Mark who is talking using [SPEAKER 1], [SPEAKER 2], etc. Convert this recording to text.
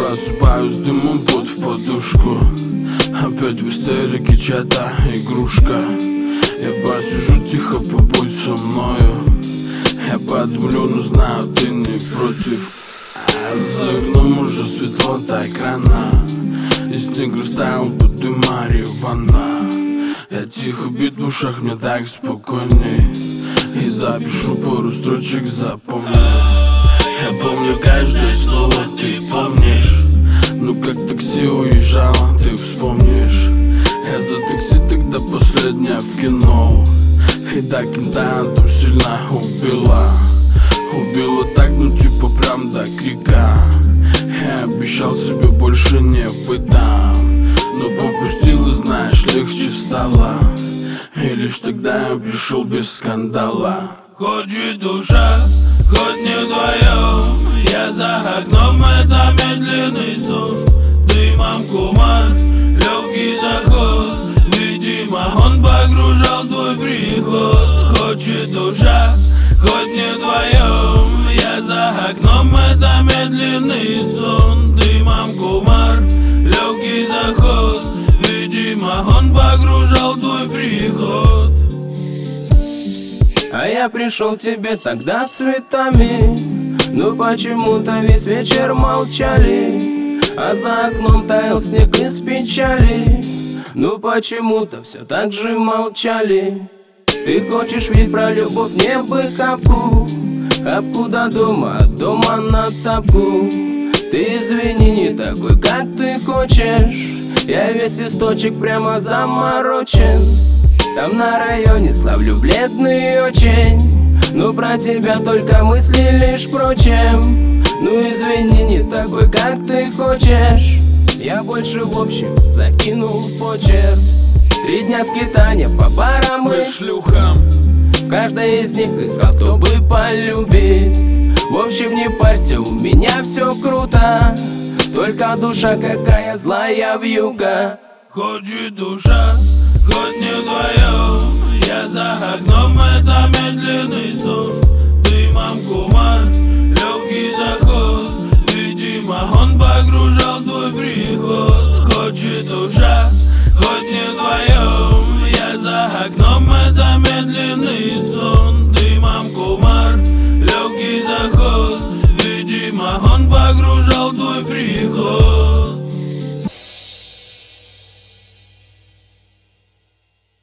[SPEAKER 1] Просыпаюсь дымом под подушку. Опять в истерике чья-то игрушка. Я посижу тихо, побудь со мною. Я подумлю, но знаю, ты не против. За окном уже светло так рано, и снег растаял под Марьевана. Я тихо, бит в ушах, мне так спокойней. И запишу пару строчек, запомни. Я помню каждое слово, ты помнишь. Ну как такси уезжало, ты вспомнишь. Я за такси тогда последняя в кино. И до кента там сильно убила. Убила так, ну типа прям до крика. Я обещал себе больше не выдам, но попустил и знаешь, легче стало. И лишь тогда я пришел без скандала.
[SPEAKER 2] Хочет душа, хоть не вдвоем. Я за окном, это медленный сон. Дымом кумар, легкий заход. Видимо, он погружал твой приход. Хочет душа, хоть не вдвоем. Я за окном, это медленный сон. Дымом кумар, легкий заход. Видимо, он погружал твой приход.
[SPEAKER 3] А я пришел к тебе тогда цветами, но почему-то весь вечер молчали. А за окном таял снег из печали, но почему-то все так же молчали. Ты хочешь ведь про любовь, не бы хапку. Хапку до дома, от дома на тапку. Ты извини, не такой, как ты хочешь. Я весь источник прямо заморочен. Там на районе славлю бледный очень. Но про тебя только мысли лишь прочим. Ну извини, не такой, как ты хочешь. Я больше в общем закинул почерк. 3 дня скитания по барам и
[SPEAKER 1] шлюхам.
[SPEAKER 3] в каждой из них искал, кто бы полюбить. В общем, не парься, у меня все круто. Только душа какая злая вьюга.
[SPEAKER 2] Хочет душа, хоть не вдвоем. Я за окном, это медленный сон. Дымом кумар, легкий заход. Видимо, он погружал твой приход. Хочет душа, хоть не вдвоем. Я за окном, это медленный сон. Дымом кумар, легкий заход. Видимо, он погружал твой приход.